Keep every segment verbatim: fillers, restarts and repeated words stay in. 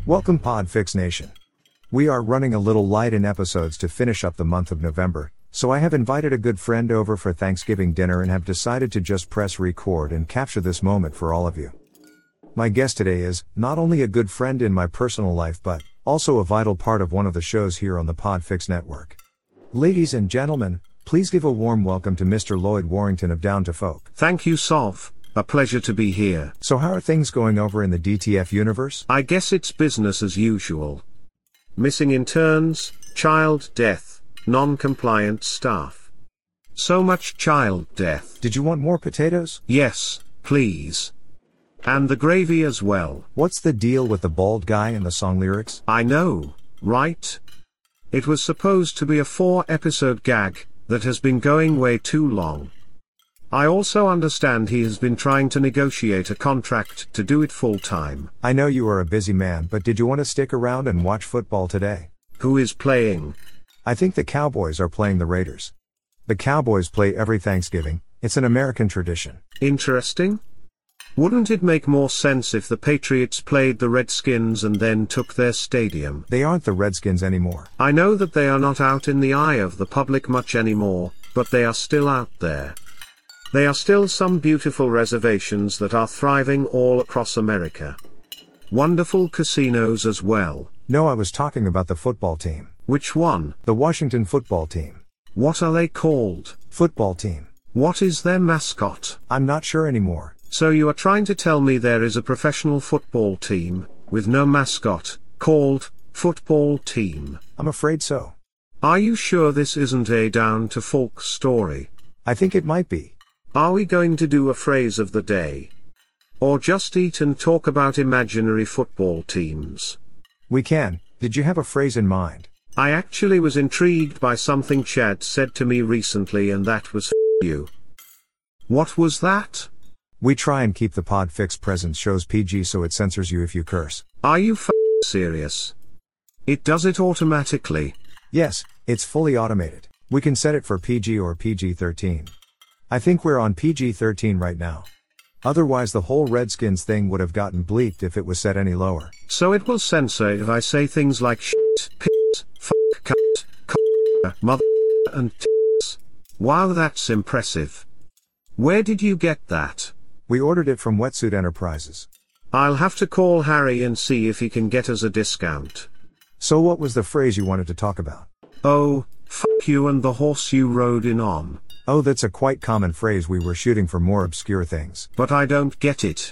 Welcome Podfix Nation. We are running a little light in episodes to finish up the month of November, so I have invited a good friend over for Thanksgiving dinner and have decided to just press record and capture this moment for all of you. My guest today is not only a good friend in my personal life but also a vital part of one of the shows here on the Podfix Network. Ladies and gentlemen, please give a warm welcome to Mister Lloyd Warrington of Down to Folk. Thank you, Sov. A pleasure to be here. So how are things going over in the D T F universe? I guess it's business as usual. Missing interns, child death, non-compliant staff. So much child death. Did you want more potatoes? Yes, please. And the gravy as well. What's the deal with the bald guy in the song lyrics? I know, right? It was supposed to be a four-episode gag that has been going way too long. I also understand he has been trying to negotiate a contract to do it full-time. I know you are a busy man, but did you want to stick around and watch football today? Who is playing? I think the Cowboys are playing the Raiders. The Cowboys play every Thanksgiving. It's an American tradition. Interesting. Wouldn't it make more sense if the Patriots played the Redskins and then took their stadium? They aren't the Redskins anymore. I know that they are not out in the eye of the public much anymore, but they are still out there. There are still some beautiful reservations that are thriving all across America. Wonderful casinos as well. No, I was talking about the football team. Which one? The Washington football team. What are they called? Football team. What is their mascot? I'm not sure anymore. So you are trying to tell me there is a professional football team, with no mascot, called football team? I'm afraid so. Are you sure this isn't a Down to Folk story? I think it might be. Are we going to do a phrase of the day? Or just eat and talk about imaginary football teams? We can. Did you have a phrase in mind? I actually was intrigued by something Chad said to me recently, and that was F you. What was that? We try and keep the Podfix presence shows P G so it censors you if you curse. Are you f serious? It does it automatically? Yes, it's fully automated. We can set it for P G or P G thirteen. I think we're on P G thirteen right now. Otherwise the whole Redskins thing would have gotten bleeped if it was set any lower. So it will censor if I say things like shit, piss, fuck, cunt, c***, mother, and tits. Wow, that's impressive. Where did you get that? We ordered it from Wetsuit Enterprises. I'll have to call Harry and see if he can get us a discount. So what was the phrase you wanted to talk about? Oh, fuck you and the horse you rode in on. Oh, that's a quite common phrase. We were shooting for more obscure things. But I don't get it.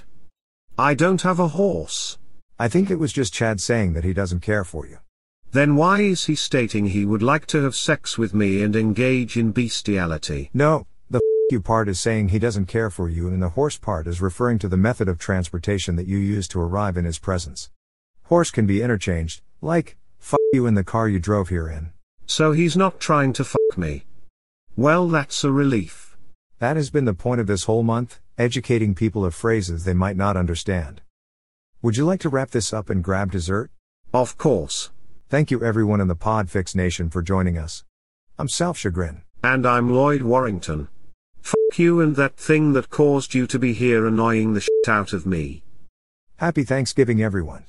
I don't have a horse. I think it was just Chad saying that he doesn't care for you. Then why is he stating he would like to have sex with me and engage in bestiality? No, the f you part is saying he doesn't care for you, and the horse part is referring to the method of transportation that you use to arrive in his presence. Horse can be interchanged, like, f you in the car you drove here in. So he's not trying to fuck me. Well, that's a relief. That has been the point of this whole month, educating people of phrases they might not understand. Would you like to wrap this up and grab dessert? Of course. Thank you everyone in the Podfix Nation for joining us. I'm Self Chagrin. And I'm Lloyd Warrington. Fuck you and that thing that caused you to be here annoying the shit out of me. Happy Thanksgiving, everyone.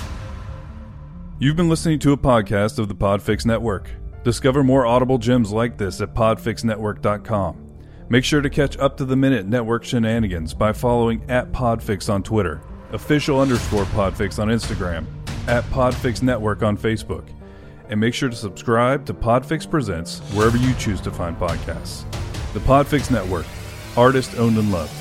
You've been listening to a podcast of the Podfix Network. Discover more audible gems like this at podfix network dot com. Make sure to catch up-to-the-minute network shenanigans by following at Podfix on Twitter, official underscore Podfix on Instagram, at Podfix Network on Facebook, and make sure to subscribe to Podfix Presents wherever you choose to find podcasts. The Podfix Network, artist owned and loved.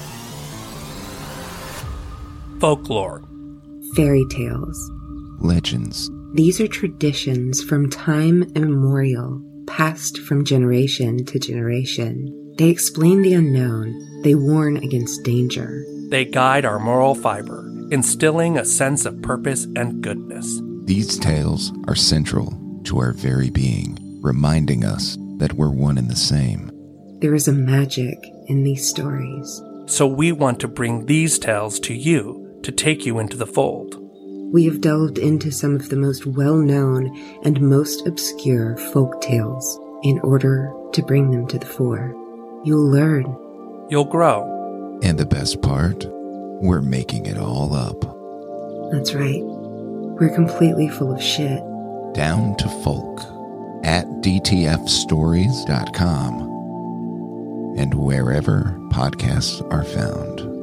Folklore. Fairy tales. Legends. These are traditions from time immemorial, passed from generation to generation. They explain the unknown. They warn against danger. They guide our moral fiber, instilling a sense of purpose and goodness. These tales are central to our very being, reminding us that we're one and the same. There is a magic in these stories. So we want to bring these tales to you to take you into the fold. We have delved into some of the most well-known and most obscure folk tales in order to bring them to the fore. You'll learn. You'll grow. And the best part? We're making it all up. That's right. We're completely full of shit. Down to Folk at d t f stories dot com and wherever podcasts are found.